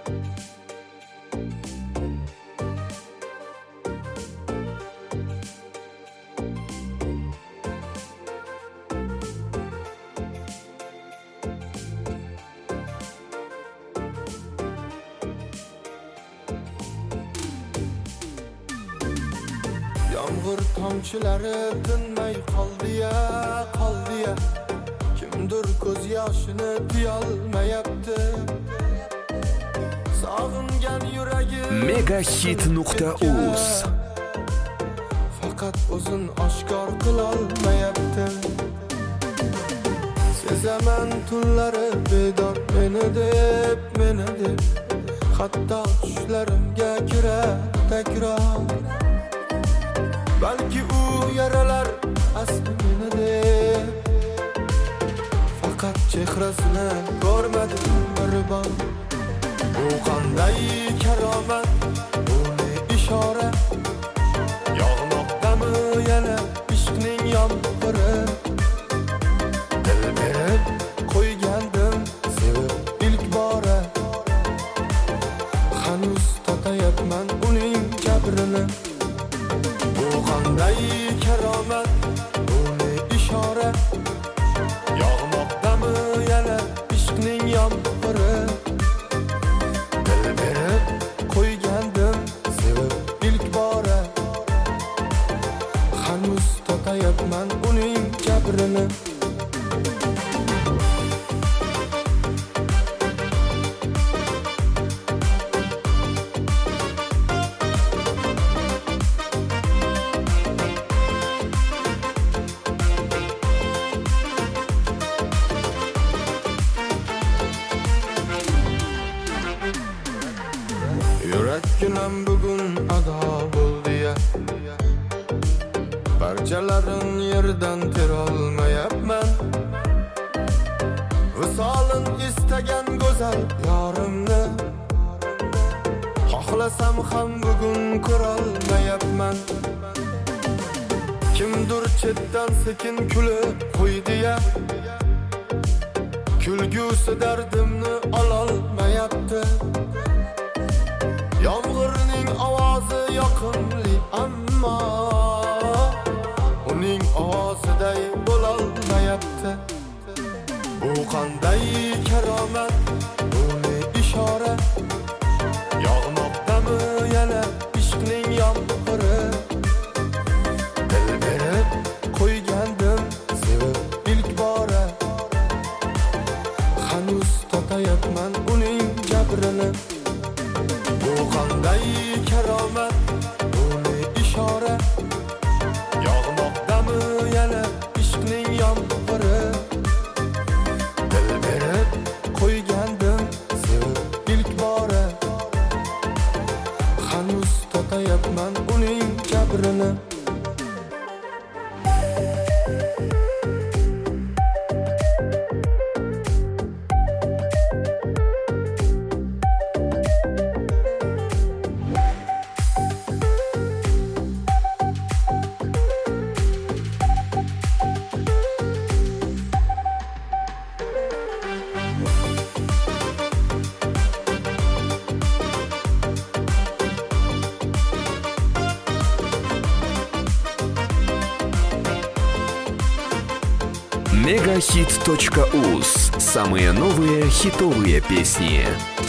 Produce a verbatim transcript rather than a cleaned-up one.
Yağmur tomchilari tinmay qoldi-ya, qoldi-ya. Kimdir ko'z yoshini tiyolmayapti. Sog'ingan yuragim megahit nuqta uz faqat o'zin oshkor qilolmayapti. Sezaman tunlari bedor meni deb, meni deb. Hatto tushlarimga kirar takror. Balki u yaralar asli meni deb. Faqat chehrasini ko'rmadim bir bor. Bu qanday karomat, bu ne ishora? Yog'moqdami yana ishqning yomg'iri? Dil berib qo'ygandim sevib ilk bora. Hanuz totayapman uning jabrini. Bu qanday karomat, bu ne ishora? Yog'moqdami yana ishqning yomg'iri? Dil berib qo'ygandim sevib ilk bora. Hanuz totayapman uning jabrini. Yurakginam bugun ado bo'ldi-ya. Parchalarin yerdan terolmayapman. Visolin istagan go'zal yorimni xohlasam ham bugun ko'rolmayapman. Kimdir chetdan sekin kulib qo'ydi-ya. Kulgusi dardimni ololmayapti. Yomg'irning ovozi yoqimli ammo uning ovoziday bo'lolmayapti. Bu qanday karomat, bu ne ishora? Yog'moqdami yana ishqning yomg'iri? Dil berib qo'ygandim sevib ilk bora. Hanuz totayapman uning jabrini. Bu qanday karomat, bu ne ishora? Yog'moqdami yana ishqning yomg'iri? Dil berib qo'ygandim sevib ilk bora. Hanuz totayapman uning jabrini. мегахит точка уз. Самые новые хитовые песни.